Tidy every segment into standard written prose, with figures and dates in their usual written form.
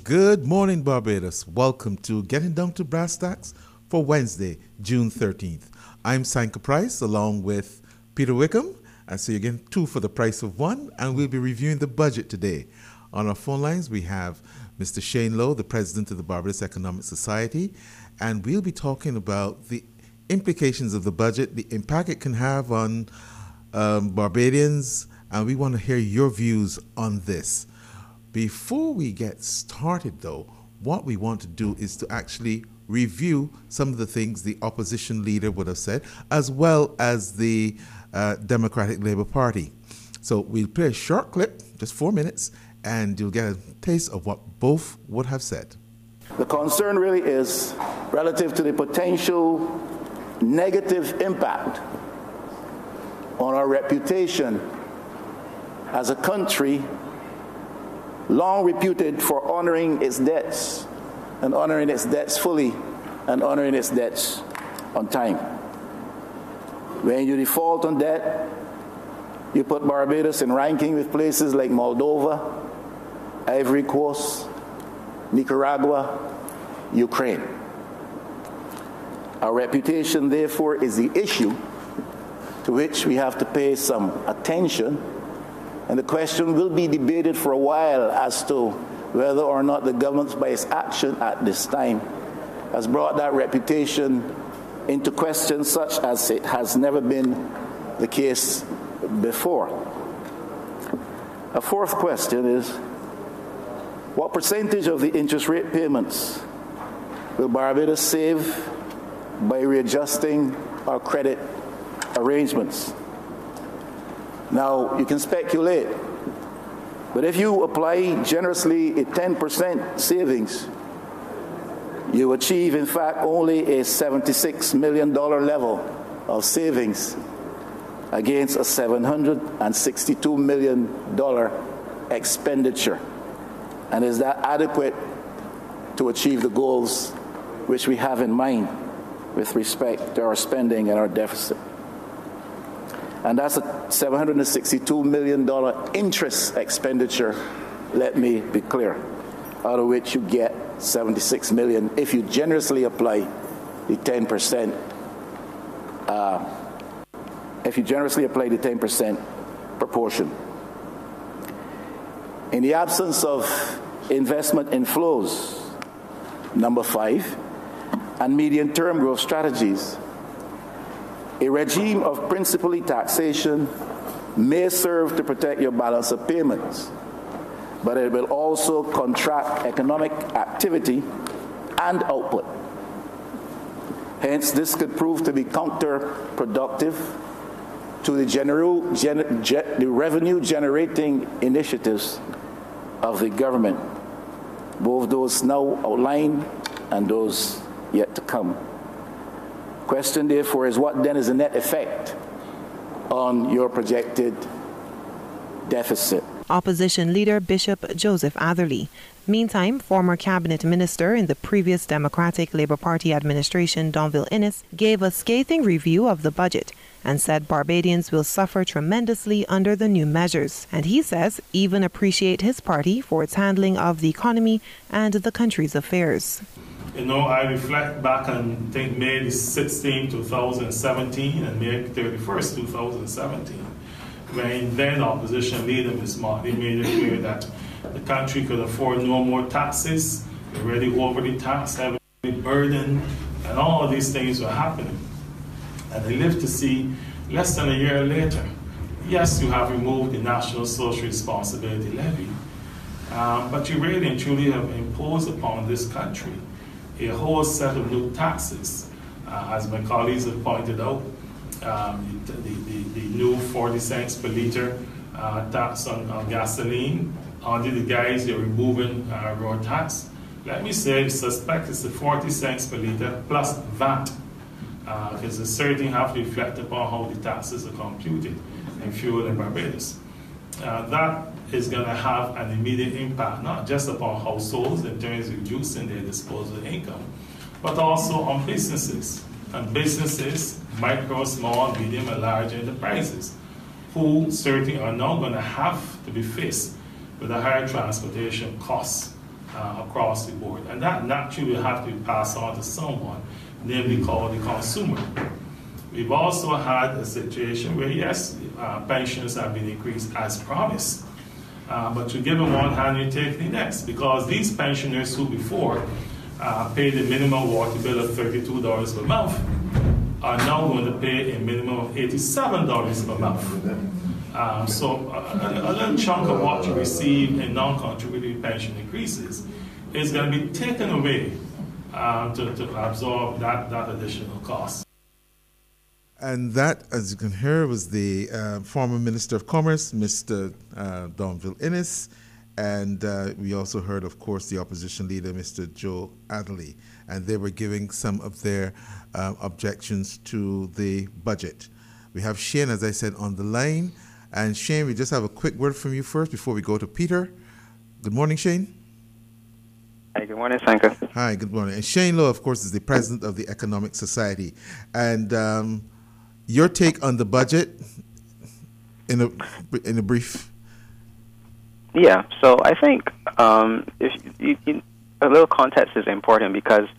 Good morning, Barbados. Welcome to Getting Down to Brass Tacks for Wednesday, June 13th. I'm Sanka Price along with Peter Wickham. And so you're getting two for the price of one, and we'll be reviewing the budget today. On our phone lines, we have Mr. Shane Lowe, the president of the Barbados Economic Society, and we'll be talking about the implications of the budget, the impact it can have on Barbadians, and we want to hear your views on this. Before we get started, though, what we want to do is to actually review some of the things the opposition leader would have said, as well as the Democratic Labour Party. So we'll play a short clip, just 4 minutes, and you'll get a taste of what both would have said. The concern really is relative to the potential negative impact on our reputation as a country long reputed for honoring its debts, and honoring its debts fully, and honoring its debts on time. When you default on debt, you put Barbados in ranking with places like Moldova, Ivory Coast, Nicaragua, Ukraine. Our reputation, therefore, is the issue to which we have to pay some attention, and the question will be debated for a while as to whether or not the government, by its action at this time, has brought that reputation into question, such as it has never been the case before. A fourth question is, what percentage of the interest rate payments will Barbados save by readjusting our credit arrangements? Now, you can speculate, but if you apply generously a 10% savings, you achieve, in fact, only a $76 million level of savings against a $762 million expenditure. And is that adequate to achieve the goals which we have in mind with respect to our spending and our deficit? And that's a $762 million interest expenditure, let me be clear, out of which you get $76 million if you generously apply the 10%. If you generously apply the 10% proportion. In the absence of investment inflows, number 5, and medium-term growth strategies, a regime of principally taxation may serve to protect your balance of payments, but it will also contract economic activity and output. Hence, this could prove to be counterproductive to the revenue-generating initiatives of the government, both those now outlined and those yet to come. Question, therefore, is what then is the net effect on your projected deficit? Opposition leader Bishop Joseph Atherley. Meantime, former cabinet minister in the previous Democratic Labour Party administration, Donville Innes, gave a scathing review of the budget and said Barbadians will suffer tremendously under the new measures. And he says even appreciate his party for its handling of the economy and the country's affairs. You know, I reflect back on, think, May 16, 2017 and May 31st, 2017, when then opposition leader, Ms. Martin, made it clear that the country could afford no more taxes, already overly taxed, heavily burdened, and all of these things were happening. And I lived to see, less than a year later, yes, you have removed the National Social Responsibility Levy, but you really and truly have imposed upon this country a whole set of new taxes. As my colleagues have pointed out, the new 40 cents per liter tax on gasoline, under the guise you're removing road tax. Let me say, I suspect it's the 40 cents per liter plus VAT, because it certainly have to reflect upon how the taxes are computed in fuel in Barbados. That is going to have an immediate impact, not just upon households in terms of reducing their disposable income, but also on businesses. And businesses, micro, small, medium, and large enterprises, who certainly are now going to have to be faced with the higher transportation costs across the board. And that naturally will have to be passed on to someone, namely called the consumer. We've also had a situation where, yes, pensions have been increased as promised. But you give them one hand, you take the next, because these pensioners who before paid a minimum water bill of $32 per month are now going to pay a minimum of $87 per month. So a little chunk of what you receive in non-contributory pension increases is going to be taken away to absorb that additional cost. And that, as you can hear, was the former Minister of Commerce, Mr. Donville Innes. And we also heard, of course, the opposition leader, Mr. Joe Adderley. And they were giving some of their objections to the budget. We have Shane, as I said, on the line. And Shane, we just have a quick word from you first before we go to Peter. Good morning, Shane. Hi, good morning, Sanka. Hi, good morning. And Shane Lowe, of course, is the president of the Economic Society. And your take on the budget in a brief. Yeah, so I think if a little context is important because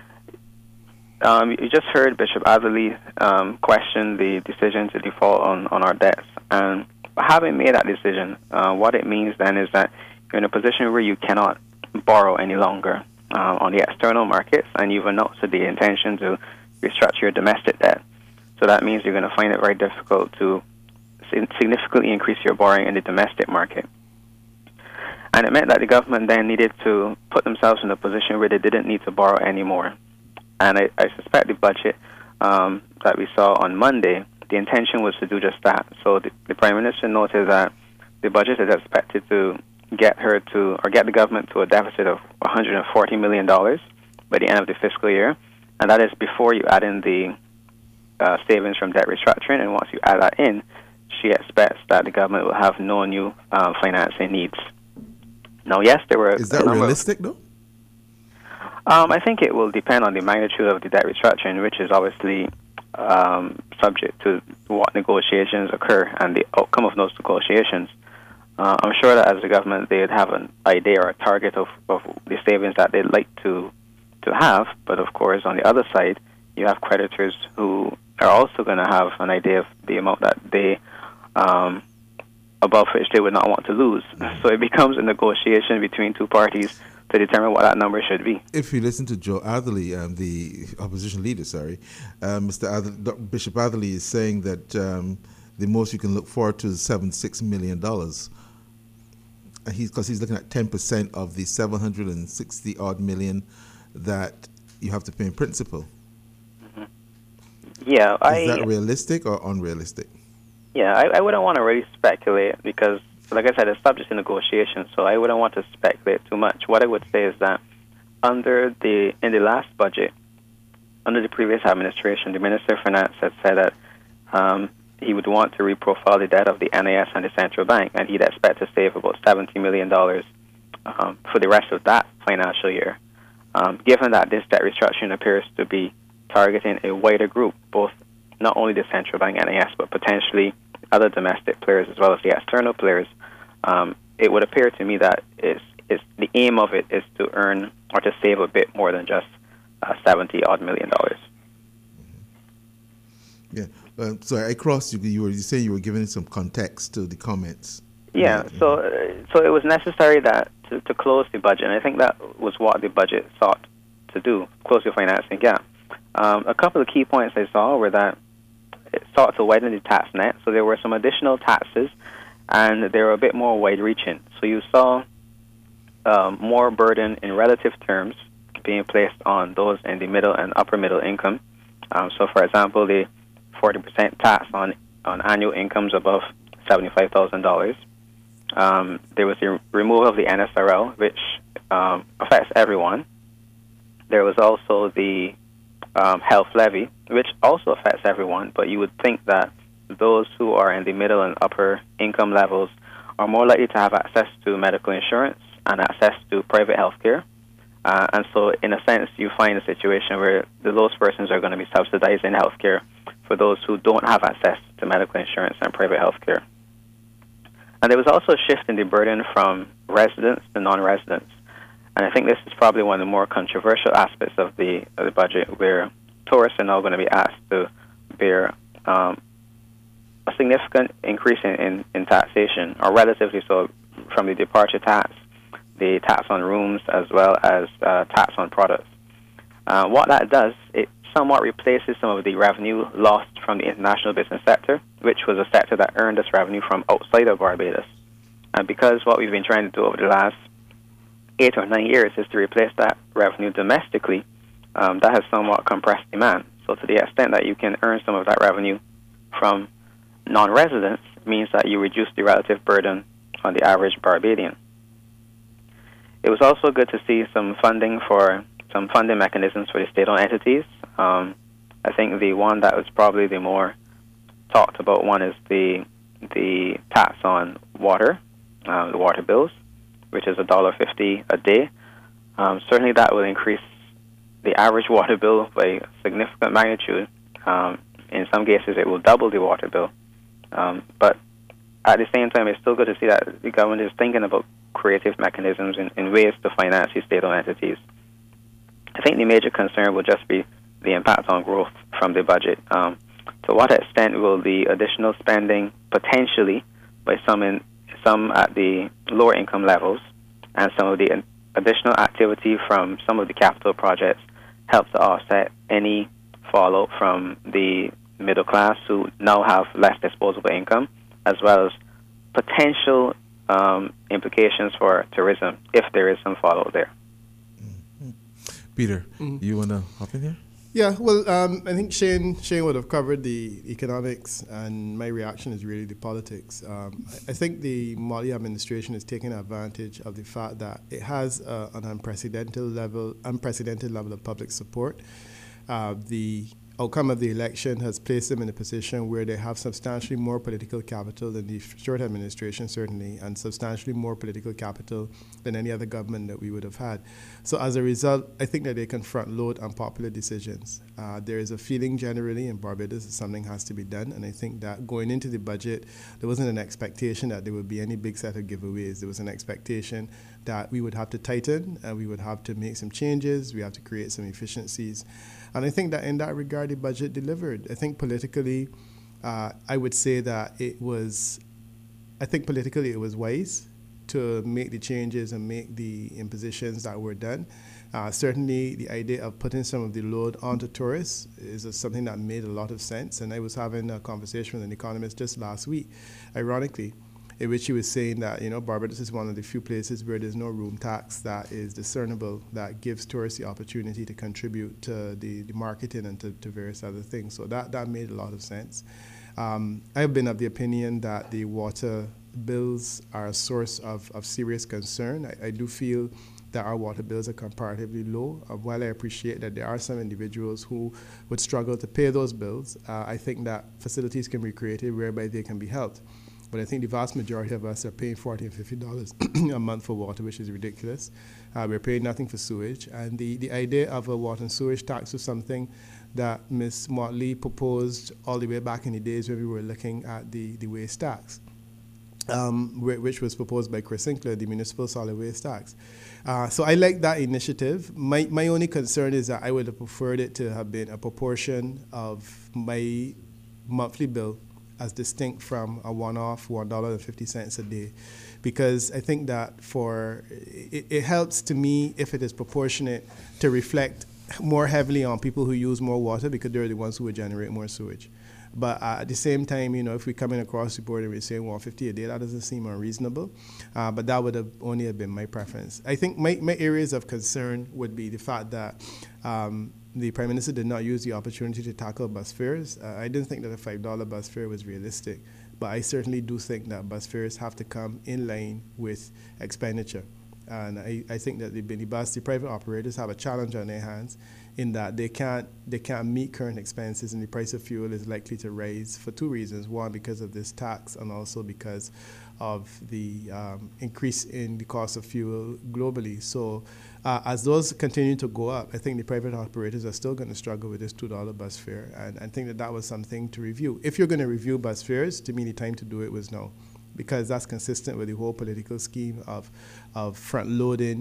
you just heard Bishop Adderley question the decision to default on our debts. And having made that decision, what it means then is that you're in a position where you cannot borrow any longer on the external markets, and you've announced the intention to restructure your domestic debt. So that means you're going to find it very difficult to significantly increase your borrowing in the domestic market. And it meant that the government then needed to put themselves in a position where they didn't need to borrow anymore. And I suspect the budget that we saw on Monday, the intention was to do just that. So the Prime Minister noted that the budget is expected to get the government to a deficit of $140 million by the end of the fiscal year. And that is before you add in the savings from debt restructuring, and once you add that in, she expects that the government will have no new financing needs. Now, yes, there were... Is that realistic, though? I think it will depend on the magnitude of the debt restructuring, which is obviously subject to what negotiations occur and the outcome of those negotiations. I'm sure that as the government, they'd have an idea or a target of the savings that they'd like to have, but of course, on the other side, you have creditors who are also going to have an idea of the amount that they, above which they would not want to lose. So it becomes a negotiation between two parties to determine what that number should be. If you listen to Joe Adderley, the opposition leader, Bishop Adderley is saying that the most you can look forward to is $76 million. Because he's looking at 10% of the $760 odd million that you have to pay in principal. Yeah, is that realistic or unrealistic? Yeah, I wouldn't want to really speculate because, like I said, it's subject to negotiation, so I wouldn't want to speculate too much. What I would say is that in the last budget, under the previous administration, the Minister of Finance had said that he would want to reprofile the debt of the NAS and the central bank, and he'd expect to save about $70 million for the rest of that financial year. Given that this debt restructuring appears to be targeting a wider group, both not only the central bank NAS, but potentially other domestic players as well as the external players, it would appear to me that the aim of it is to earn or to save a bit more than just $70-odd million. Yeah. So I crossed you. You saying you were giving some context to the comments. Yeah. So it was necessary that to close the budget, and I think that was what the budget sought to do: close the financing gap. A couple of key points I saw were that it sought to widen the tax net, so there were some additional taxes, and they were a bit more wide-reaching. So you saw more burden in relative terms being placed on those in the middle and upper middle income. So, for example, the 40% tax on annual incomes above $75,000. There was the removal of the NSRL, which affects everyone. There was also the health levy, which also affects everyone, but you would think that those who are in the middle and upper income levels are more likely to have access to medical insurance and access to private health care. And so, in a sense, you find a situation where those persons are going to be subsidizing health care for those who don't have access to medical insurance and private health care. And there was also a shift in the burden from residents to non-residents. And I think this is probably one of the more controversial aspects of the budget, where tourists are now going to be asked to bear a significant increase in taxation, or relatively so, from the departure tax, the tax on rooms, as well as tax on products. What that does, it somewhat replaces some of the revenue lost from the international business sector, which was a sector that earned its revenue from outside of Barbados. And because what we've been trying to do over the last 8 or 9 years is to replace that revenue domestically, that has somewhat compressed demand. So to the extent that you can earn some of that revenue from non-residents, means that you reduce the relative burden on the average Barbadian. It was also good to see some funding mechanisms for the state-owned entities. I think the one that was probably the more talked about one is the tax on water, the water bills, which is $1.50 a day. Certainly that will increase the average water bill by a significant magnitude. In some cases, it will double the water bill. But at the same time, it's still good to see that the government is thinking about creative mechanisms in ways to finance these state-owned entities. I think the major concern will just be the impact on growth from the budget. To what extent will the additional spending potentially by some at the lower income levels, and some of the additional activity from some of the capital projects help to offset any fallout from the middle class who now have less disposable income, as well as potential implications for tourism if there is some fallout there. Mm-hmm. Peter, you want to hop in here? Yeah, well, I think Shane would have covered the economics, and my reaction is really the politics. I think the Motley administration is taking advantage of the fact that it has an unprecedented level of public support. The outcome of the election has placed them in a position where they have substantially more political capital than the Stewart administration, certainly, and substantially more political capital than any other government that we would have had. So as a result, I think that they can front load unpopular decisions. There is a feeling generally in Barbados that something has to be done, and I think that going into the budget, there wasn't an expectation that there would be any big set of giveaways. There was an expectation that we would have to tighten, and we would have to make some changes, we have to create some efficiencies. And I think that in that regard, the budget delivered. I think politically, I would say that it was wise to make the changes and make the impositions that were done. Certainly, the idea of putting some of the load onto tourists is something that made a lot of sense. And I was having a conversation with an economist just last week, ironically, in which he was saying that, Barbados is one of the few places where there's no room tax that is discernible, that gives tourists the opportunity to contribute to the marketing and to various other things. So that made a lot of sense. I've been of the opinion that the water bills are a source of serious concern. I do feel that our water bills are comparatively low. While I appreciate that there are some individuals who would struggle to pay those bills, I think that facilities can be created whereby they can be helped. But I think the vast majority of us are paying $40 and $50 a month for water, which is ridiculous. We're paying nothing for sewage. And the idea of a water and sewage tax was something that Ms. Motley proposed all the way back in the days when we were looking at the waste tax, which was proposed by Chris Sinclair, the municipal solid waste tax. So I like that initiative. My only concern is that I would have preferred it to have been a proportion of my monthly bill as distinct from a one-off $1.50 a day, because I think that it helps to me if it is proportionate to reflect more heavily on people who use more water, because they're the ones who would generate more sewage. But at the same time, if we're coming across the board and we're saying $1.50 a day, that doesn't seem unreasonable. But that would have only have been my preference. I think my areas of concern would be the fact that the Prime Minister did not use the opportunity to tackle bus fares. I didn't think that a $5 bus fare was realistic, but I certainly do think that bus fares have to come in line with expenditure. And I think that the private operators have a challenge on their hands in that they can't meet current expenses, and the price of fuel is likely to rise for two reasons. One, because of this tax, and also because of the increase in the cost of fuel globally. So as those continue to go up, I think the private operators are still going to struggle with this $2 bus fare. And I think that was something to review. If you're going to review bus fares, to me the time to do it was now, because that's consistent with the whole political scheme of front-loading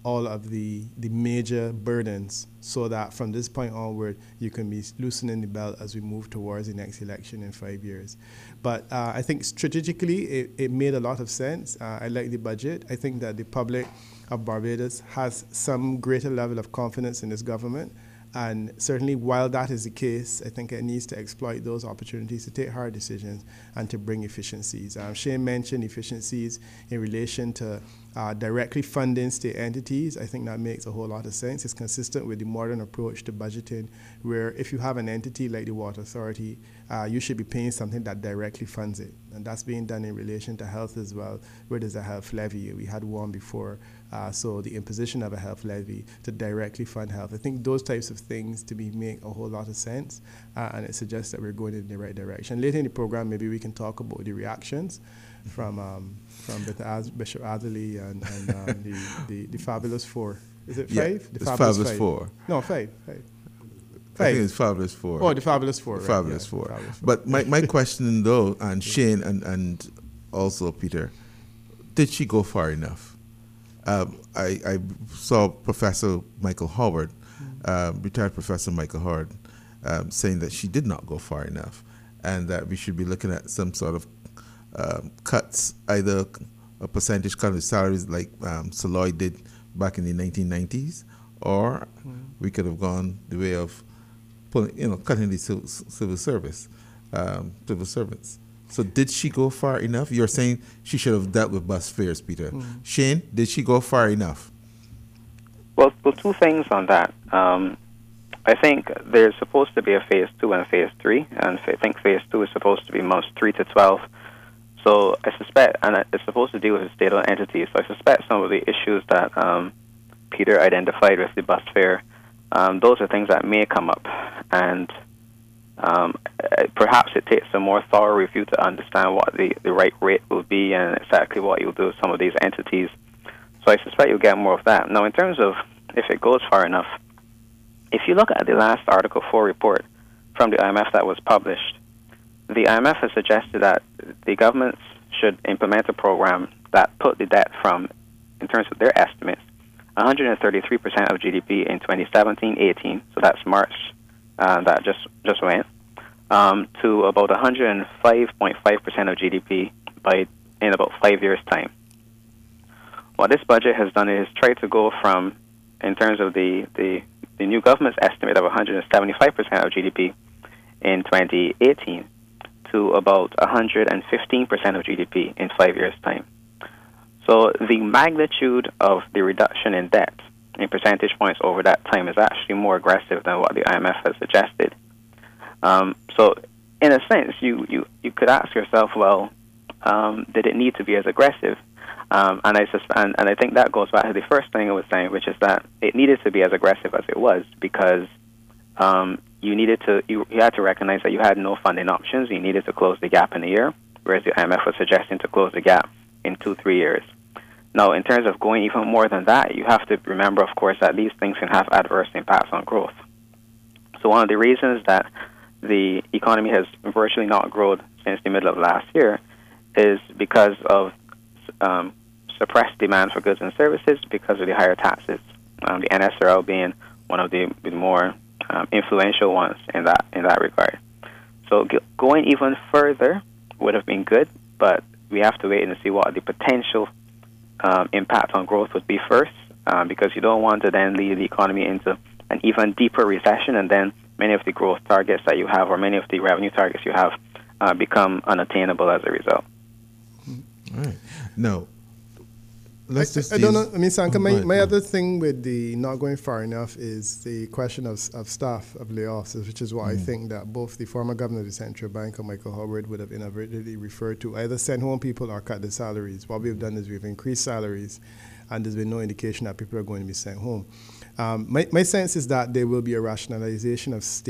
all of the major burdens so that from this point onward, you can be loosening the belt as we move towards the next election in 5 years. But I think strategically, it made a lot of sense. I like the budget. I think that the public of Barbados has some greater level of confidence in this government. And certainly while that is the case, I think it needs to exploit those opportunities to take hard decisions and to bring efficiencies. Shane mentioned efficiencies in relation to directly funding state entities. I think that makes a whole lot of sense. It's consistent with the modern approach to budgeting, where if you have an entity like the Water Authority, you should be paying something that directly funds it. And that's being done in relation to health as well, where there's a health levy. We had one before. So the imposition of a health levy to directly fund health. I think those types of things to me make a whole lot of sense, and it suggests that we're going in the right direction. Later in the program, maybe we can talk about the reactions from Bishop Adderley and the Fabulous Four. Is it five? Yeah, the it's Fabulous Four. No, five. I think it's Fabulous Four. Oh, the Fabulous Four. The right, Fabulous yeah, Four. the Fabulous Four. But my question though, and Shane and also Peter, did she go far enough? I saw Professor Michael Howard, retired Professor Michael Howard, saying that she did not go far enough, and that we should be looking at some sort of cuts, either a percentage cut of salaries like Saloy did back in the 1990s, or we could have gone the way of cutting the civil service, civil servants. So did she go far enough? You're saying she should have dealt with bus fares, Peter. Shane, did she go far enough? Well, two things on that. I think there's supposed to be a phase 2 and a phase 3, and I think phase 2 is supposed to be months 3 to 12. So I suspect, and it's supposed to deal with state-owned entities, so I suspect some of the issues that Peter identified with the bus fare, those are things that may come up. And perhaps it takes a more thorough review to understand what the right rate will be and exactly what you'll do with some of these entities. So I suspect you'll get more of that. Now, in terms of if it goes far enough, if you look at the last Article 4 report from the IMF that was published, the IMF has suggested that the governments should implement a program that put the debt from, in terms of their estimates, 133% of GDP in 2017-18, so that's March, that just went, to about 105.5% of GDP in about 5 years' time. What this budget has done is try to go from, in terms of the new government's estimate of 175% of GDP in 2018, to about 115% of GDP in 5 years' time. So the magnitude of the reduction in debt in percentage points over that time is actually more aggressive than what the IMF has suggested. So in a sense, you could ask yourself, well, did it need to be as aggressive? And I think that goes back to the first thing I was saying, which is that it needed to be as aggressive as it was because you had to recognize that you had no funding options. You needed to close the gap in a year, whereas the IMF was suggesting to close the gap in 2-3 years. Now, in terms of going even more than that, you have to remember, of course, that these things can have adverse impacts on growth. So one of the reasons that the economy has virtually not grown since the middle of last year is because of suppressed demand for goods and services because of the higher taxes, the NSRL being one of the more influential ones in that regard. So going even further would have been good, but we have to wait and see what the potential impact on growth would be first, because you don't want to then lead the economy into an even deeper recession, and then many of the growth targets that you have or many of the revenue targets you have become unattainable as a result. All right. Now, I don't know. I mean, Sanka, my other thing with the not going far enough is the question of staff, of layoffs, which is why I think that both the former governor of the central bank and Michael Howard would have inadvertently referred to either send home people or cut the salaries. What we've done is we've increased salaries, and there's been no indication that people are going to be sent home. My sense is that there will be a rationalization of state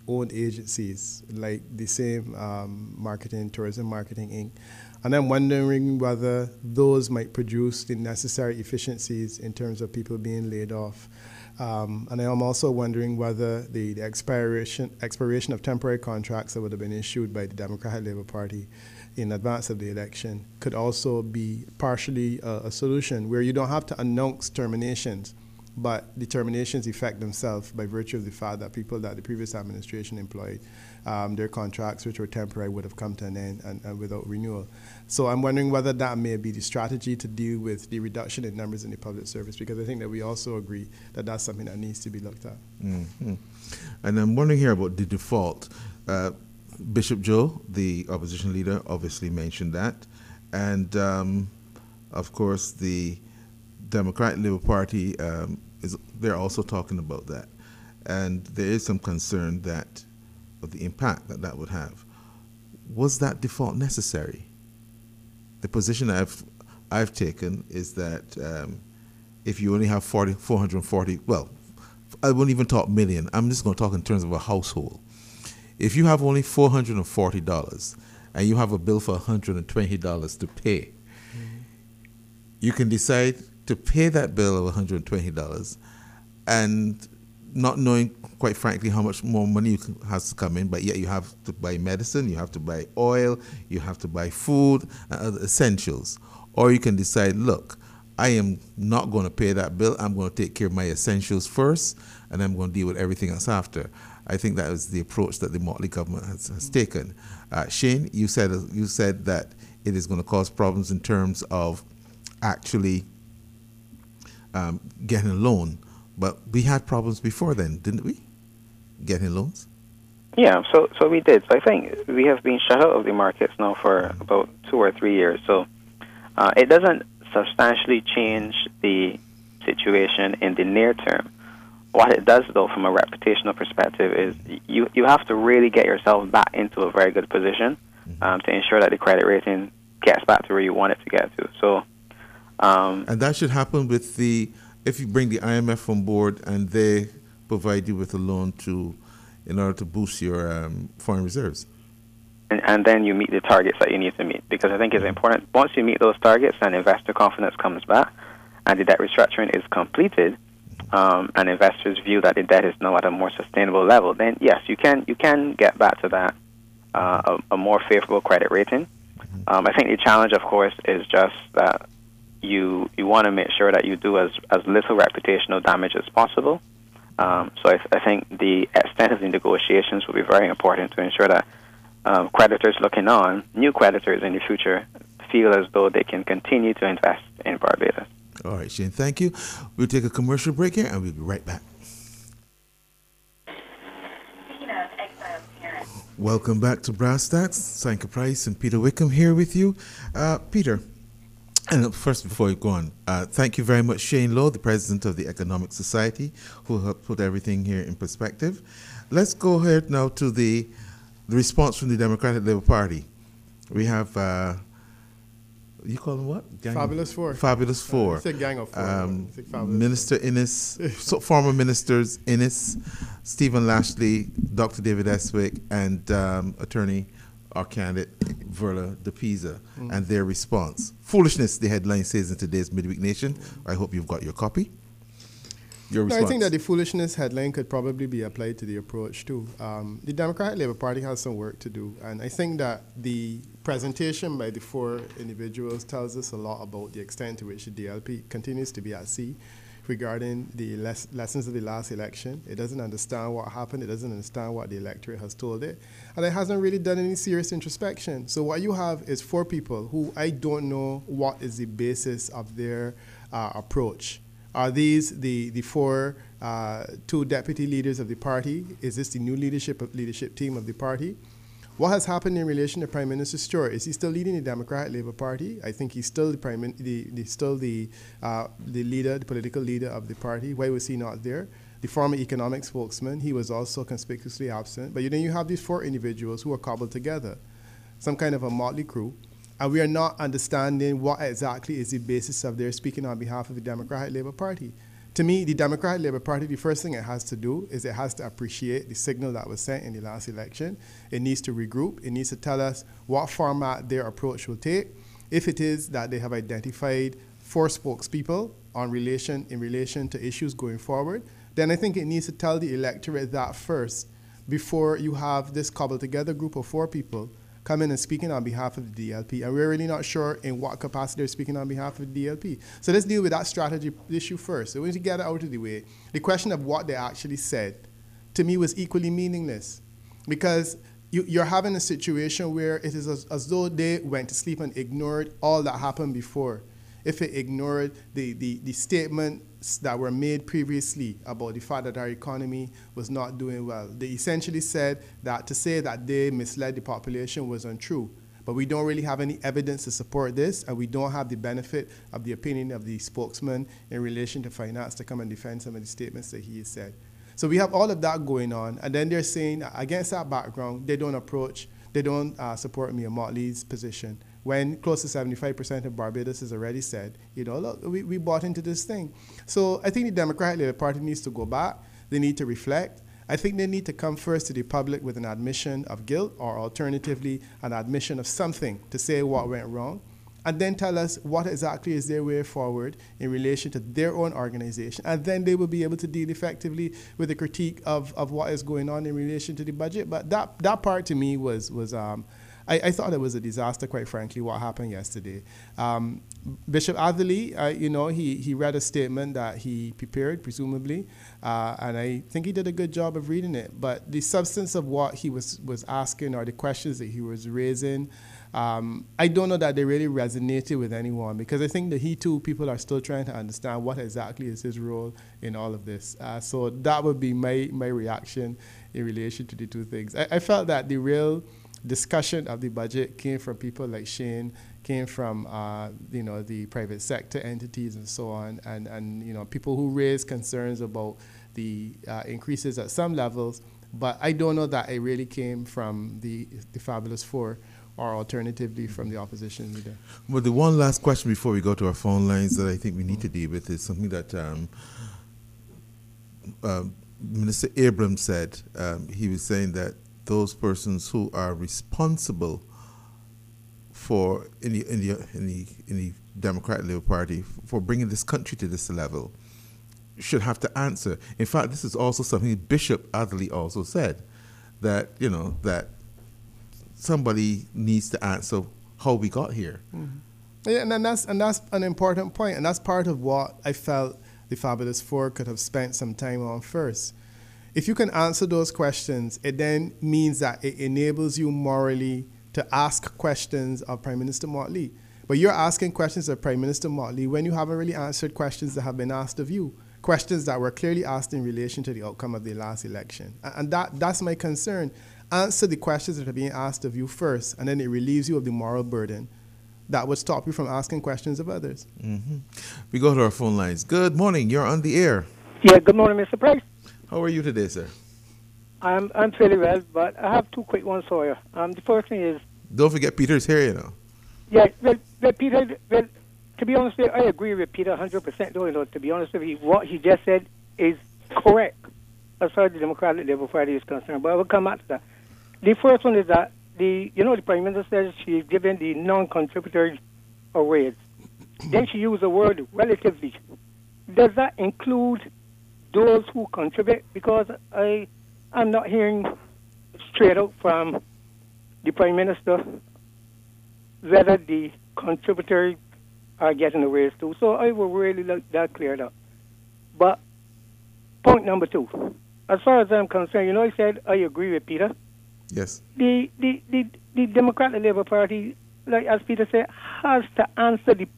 own agencies, like the same Tourism Marketing Inc. And I'm wondering whether those might produce the necessary efficiencies in terms of people being laid off. And I am also wondering whether the expiration of temporary contracts that would have been issued by the Democratic Labour Party in advance of the election could also be partially a solution where you don't have to announce terminations, but the terminations affect themselves by virtue of the fact that people that the previous administration employed, their contracts, which were temporary, would have come to an end and without renewal. So I'm wondering whether that may be the strategy to deal with the reduction in numbers in the public service, because I think that we also agree that that's something that needs to be looked at. Mm-hmm. And I'm wondering here about the default. Bishop Joe, the opposition leader, obviously mentioned that. And, of course, the Democratic Labour Party, they're also talking about that. And there is some concern that of the impact that that would have. Was that default necessary? The position I've taken is that if you only have 440, well, I won't even talk million. I'm just going to talk in terms of a household. If you have only $440 and you have a bill for $120 to pay, you can decide to pay that bill of $120 and not knowing, quite frankly, how much more money has to come in, but yet you have to buy medicine, you have to buy oil, you have to buy food, and other essentials. Or you can decide, look, I am not going to pay that bill. I'm going to take care of my essentials first, and I'm going to deal with everything else after. I think that is the approach that the Motley government has taken. Shane, you said that it is going to cause problems in terms of actually getting a loan. But we had problems before then, didn't we? Getting loans? Yeah, so we did. So I think we have been shut out of the markets now for about 2 or 3 years. So it doesn't substantially change the situation in the near term. What it does, though, from a reputational perspective, is you have to really get yourself back into a very good position to ensure that the credit rating gets back to where you want it to get to. So, and that should happen with if you bring the IMF on board and they provide you with a loan in order to boost your foreign reserves. And then you meet the targets that you need to meet, because I think it's important. Once you meet those targets and investor confidence comes back and the debt restructuring is completed, and investors view that the debt is now at a more sustainable level, then yes, you can get back to that a more favorable credit rating. I think the challenge, of course, is just that you want to make sure that you do as little reputational damage as possible. So I think the extent of the negotiations will be very important to ensure that creditors looking on, new creditors in the future, feel as though they can continue to invest in Barbados. All right, Shane, thank you. We'll take a commercial break here and we'll be right back. Welcome back to Brass Stacks. Sanka Price and Peter Wickham here with you. Peter, and first, before we go on, thank you very much, Shane Lowe, the president of the Economic Society, who helped put everything here in perspective. Let's go ahead now to the response from the Democratic Labour Party. We have, you call them what? Fabulous Four. Fabulous Four. It's a gang of four. Minister Innes, former ministers Innes, Stephen Lashley, Dr. David Eswick, and attorney, our candidate, Verla De Pisa, and their response. Foolishness, the headline says in today's Midweek Nation. I hope you've got your copy. Your response. No, I think that the foolishness headline could probably be applied to the approach too. The Democratic Labour Party has some work to do, and I think that the presentation by the four individuals tells us a lot about the extent to which the DLP continues to be at sea regarding the lessons of the last election. It doesn't understand what happened. It doesn't understand what the electorate has told it. And it hasn't really done any serious introspection. So what you have is four people who I don't know what is the basis of their approach. Are these the four, two deputy leaders of the party? Is this the new leadership team of the party? What has happened in relation to Prime Minister Stewart? Is he still leading the Democratic Labour Party? I think he's still the leader, the political leader of the party. Why was he not there? The former economic spokesman, he was also conspicuously absent. But then you have these four individuals who are cobbled together, some kind of a motley crew, and we are not understanding what exactly is the basis of their speaking on behalf of the Democratic Labour Party. To me, the Democratic Labour Party, the first thing it has to do is it has to appreciate the signal that was sent in the last election. It needs to regroup. It needs to tell us what format their approach will take. If it is that they have identified 4 spokespeople in relation to issues going forward, then I think it needs to tell the electorate that first before you have this cobbled together group of 4 people come in and speaking on behalf of the DLP. And we're really not sure in what capacity they're speaking on behalf of the DLP. So let's deal with that strategy issue first. So we need to get it out of the way. The question of what they actually said, to me, was equally meaningless, because you're having a situation where it is as though they went to sleep and ignored all that happened before. If it ignored the statements that were made previously about the fact that our economy was not doing well. They essentially said that to say that they misled the population was untrue. But we don't really have any evidence to support this, and we don't have the benefit of the opinion of the spokesman in relation to finance to come and defend some of the statements that he has said. So we have all of that going on, and then they're saying, against that background, they don't support Mia Mottley's position, when close to 75% of Barbados has already said, look, we bought into this thing. So I think the Democratic Labour Party needs to go back. They need to reflect. I think they need to come first to the public with an admission of guilt, or alternatively, an admission of something to say what went wrong, and then tell us what exactly is their way forward in relation to their own organization. And then they will be able to deal effectively with the critique of what is going on in relation to the budget. But that part to me was I thought it was a disaster, quite frankly, what happened yesterday. Bishop Atherley, he read a statement that he prepared, presumably, and I think he did a good job of reading it. But the substance of what he was asking, or the questions that he was raising, I don't know that they really resonated with anyone, because I think that people are still trying to understand what exactly is his role in all of this. So that would be my reaction in relation to the two things. I felt that the real discussion of the budget came from people like Shane, came from the private sector entities and so on, and people who raise concerns about the increases at some levels. But I don't know that it really came from the Fabulous Four, or alternatively from the opposition leader. Well, the one last question before we go to our phone lines that I think we need to deal with is something that Minister Abrams said. He was saying that those persons who are responsible for in the Democratic Labour Party for bringing this country to this level should have to answer. In fact, this is also something Bishop Atherley also said, that that somebody needs to answer how we got here. Mm-hmm. Yeah, and that's an important point, and that's part of what I felt the Fabulous Four could have spent some time on first. If you can answer those questions, it then means that it enables you morally to ask questions of Prime Minister Mottley. But you're asking questions of Prime Minister Mottley when you haven't really answered questions that have been asked of you, questions that were clearly asked in relation to the outcome of the last election. And that's my concern. Answer the questions that are being asked of you first, and then it relieves you of the moral burden that would stop you from asking questions of others. Mm-hmm. We go to our phone lines. Good morning. You're on the air. Yeah, good morning, Mr. Price. How are you today, sir? I'm fairly well, but I have two quick ones for you. The first thing is... Don't forget Peter's here, Yeah, well, Peter, to be honest with you, I agree with Peter 100%, though, to be honest with you. What he just said is correct as far as the Democratic Labour Party is concerned, but I will come back to that. The first one is that the Prime Minister says she's given the non-contributors a raise. Then she used the word relatively. Does that include those who contribute? Because I'm not hearing straight out from the Prime Minister whether the contributors are getting a raise too. So I would really like that cleared up. But point number two, as far as I'm concerned, I said I agree with Peter. Yes. The Democratic Labour Party, like as Peter said, has to answer the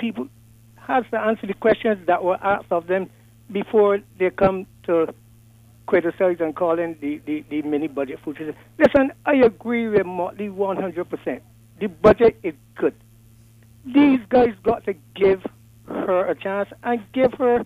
questions that were asked of them before they come to criticize and call in the mini budget footage. Listen, I agree with Mottley 100%. The budget is good. These guys got to give her a chance and give her,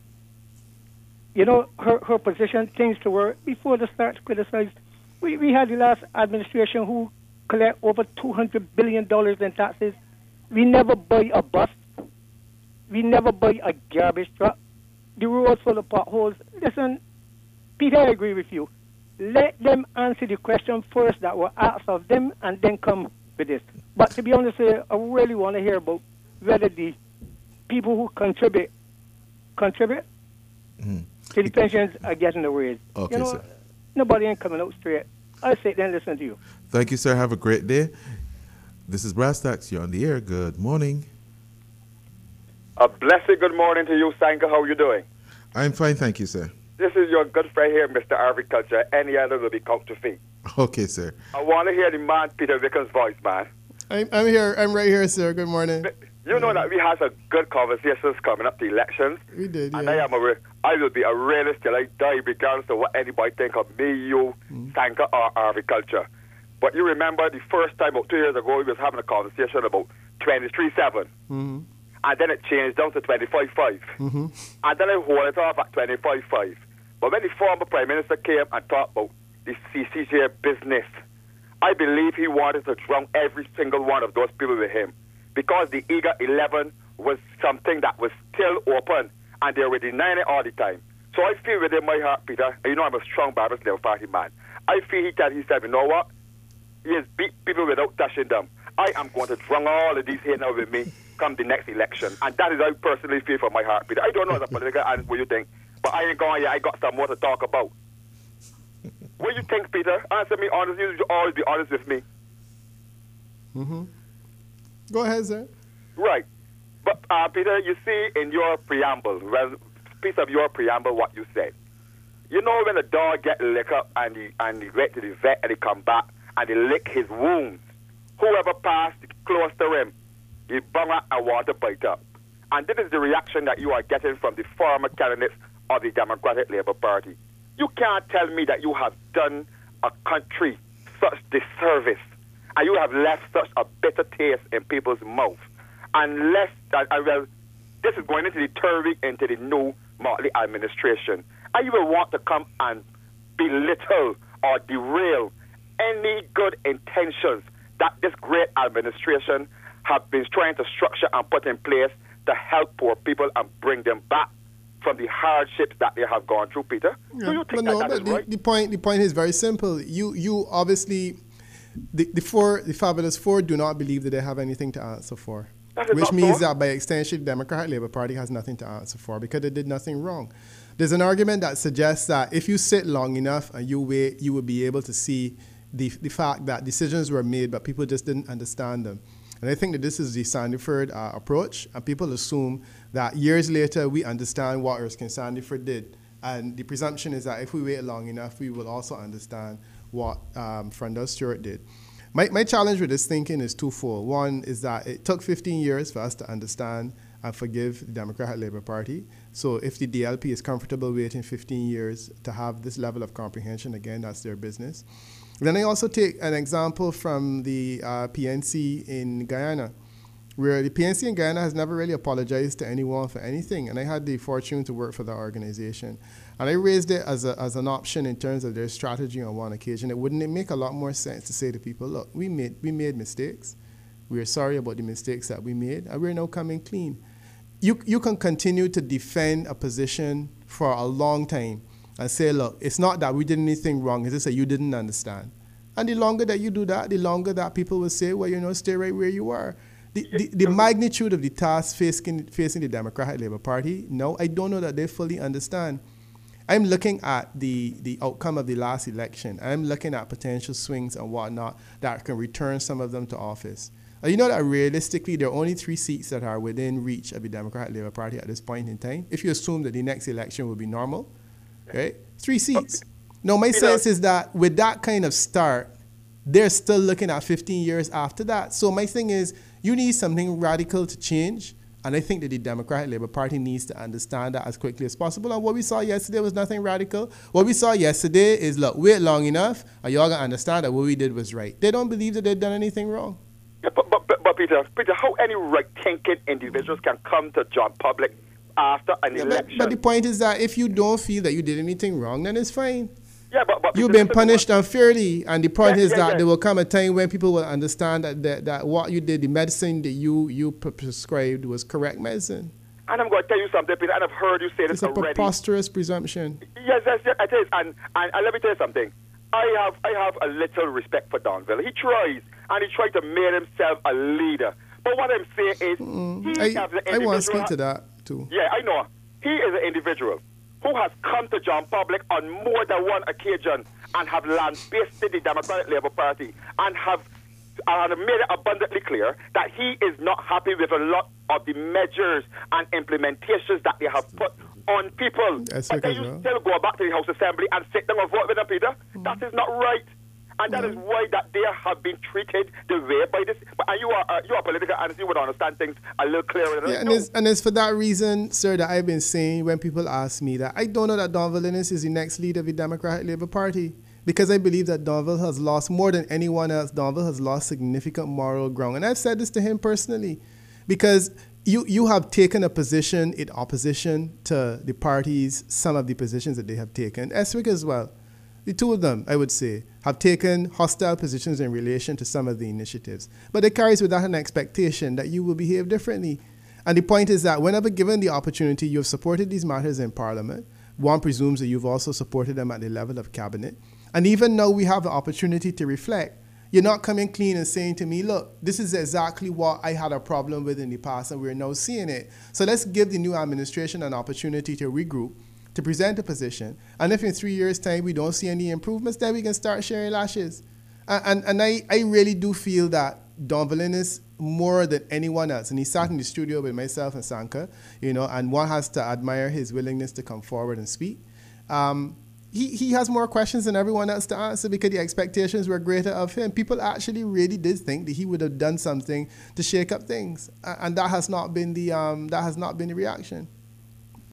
her position, things to work before they start to criticize. We had the last administration who collect over $200 billion in taxes. We never buy a bus. We never buy a garbage truck. the roads full of potholes. Listen, Peter, I agree with you. Let them answer the question first that were asked of them, and then come with this. But to be honest, I really want to hear about whether the people who contribute to the pensions are getting the raise. Okay, sir. Nobody ain't coming out straight. I'll sit there and listen to you. Thank you, sir. Have a great day. This is Brass Tacks. You're on the air. Good morning. A blessed good morning to you, Sanka. How are you doing? I'm fine, thank you, sir. This is your good friend here, Mr. Agriculture. Any other will be counterfeit. Okay, sir. I want to hear the man Peter Wickham's voice, man. I'm here. I'm right here, sir. Good morning. You know that we had some good conversations coming up to elections. We did, yeah. And I will be a realist till I die, regardless of what anybody think of me, you, Sanka, or Agriculture. But you remember the first time, about 2 years ago, we was having a conversation about 23.7. And then it changed down to 25.5. And then I hold it off at 25.5. But when the former Prime Minister came and talked about the CCJ business, I believe he wanted to drown every single one of those people with him. Because the Eager 11 was something that was still open, and they were denying it all the time. So I feel within my heart, Peter, and you know I'm a strong Barbados Labour Party man, I feel he said, you know what? He has beat people without touching them. I am going to drown all of these here now with me come the next election. And that is how I personally feel from my heart, Peter. I don't know the political answer what you think, but I ain't going yet. I got some more to talk about. What do you think, Peter? Answer me honestly. You should always be honest with me. Go ahead, sir. Right. But, Peter, you see in your preamble, piece of your preamble, what you said. You know when a dog get licked up and he went to the vet and he come back and he lick his wounds, whoever passed close to him, he bung out a water bite up. And this is the reaction that you are getting from the former candidates of the Democratic Labour Party. You can't tell me that you have done a country such disservice and you have left such a bitter taste in people's mouth. Unless, this is going into the third week into the new Motley administration. And you will want to come and belittle or derail any good intentions that this great administration have been trying to structure and put in place to help poor people and bring them back from the hardships that they have gone through, Peter. Yeah. Do you think that is right? The point is very simple. You obviously, the Fabulous Four do not believe that they have anything to answer for. Which means that by extension, the Democratic Labour Party has nothing to answer for because they did nothing wrong. There's an argument that suggests that if you sit long enough and you wait, you will be able to see the fact that decisions were made, but people just didn't understand them. And I think that this is the Sandiford approach, and people assume that years later we understand what Erskine Sandiford did. And the presumption is that if we wait long enough, we will also understand what Freundel Stewart did. My challenge with this thinking is twofold. One is that it took 15 years for us to understand and forgive the Democratic Labour Party. So if the DLP is comfortable waiting 15 years to have this level of comprehension, again, that's their business. Then I also take an example from the PNC in Guyana, where the PNC in Guyana has never really apologized to anyone for anything. And I had the fortune to work for the organization. And I raised it as an option in terms of their strategy on one occasion. Wouldn't it make a lot more sense to say to people, look, we made mistakes. We're sorry about the mistakes that we made, and we're now coming clean. You can continue to defend a position for a long time and say, look, it's not that we did anything wrong, it's just that you didn't understand. And the longer that you do that, the longer that people will say, well, stay right where you are. The magnitude of the task facing the Democratic Labour Party, no, I don't know that they fully understand. I'm looking at the outcome of the last election. I'm looking at potential swings and whatnot that can return some of them to office. You know that realistically, there are only 3 seats that are within reach of the Democratic Labour Party at this point in time. If you assume that the next election will be normal, right? 3 seats. Now, my sense is that with that kind of start, they're still looking at 15 years after that. So my thing is, you need something radical to change. And I think that the Democratic Labour Party needs to understand that as quickly as possible. And what we saw yesterday was nothing radical. What we saw yesterday is, look, wait long enough, and y'all going to understand that what we did was right. They don't believe that they've done anything wrong. Yeah, but Peter, how any right-thinking individuals can come to John Public after an election? But the point is that if you don't feel that you did anything wrong, then it's fine. Yeah, but you've been punished unfairly, and the point is that there will come a time when people will understand that what you did, the medicine that you prescribed was correct medicine. And I'm going to tell you something, Peter, and I've heard you say this It's a already. preposterous presumption. Yes, it is. And let me tell you something. I have a little respect for Donville. He tries, and he tries to make himself a leader. But what I'm saying is, I want to speak to that, too. Yeah, I know. He is an individual who has come to John Public on more than one occasion and have lambasted the Democratic Labour Party and have made it abundantly clear that he is not happy with a lot of the measures and implementations that they have put on people. But then you still go back to the House Assembly and sit down and vote with them, Peter. That is not right. And that is why that they have been treated the way by this. And you are political and you would understand things a little clearer. Yeah, and it's for that reason, sir, that I've been saying when people ask me that I don't know that Donville Innes is the next leader of the Democratic Labour Party. Because I believe that Donville has lost, more than anyone else, Donville has lost significant moral ground. And I've said this to him personally. Because you have taken a position in opposition to the parties, some of the positions that they have taken. Eswick as well. The two of them, I would say, have taken hostile positions in relation to some of the initiatives. But it carries with that an expectation that you will behave differently. And the point is that whenever given the opportunity, you have supported these matters in Parliament. One presumes that you've also supported them at the level of Cabinet. And even now we have the opportunity to reflect. You're not coming clean and saying to me, look, this is exactly what I had a problem with in the past and we're now seeing it. So let's give the new administration an opportunity to regroup, to present a position. And if in 3 years' time we don't see any improvements, then we can start sharing lashes. And I really do feel that Donville Innes, more than anyone else, and he sat in the studio with myself and Sanka, and one has to admire his willingness to come forward and speak. He has more questions than everyone else to answer because the expectations were greater of him. People actually really did think that he would have done something to shake up things, and that has not been the reaction.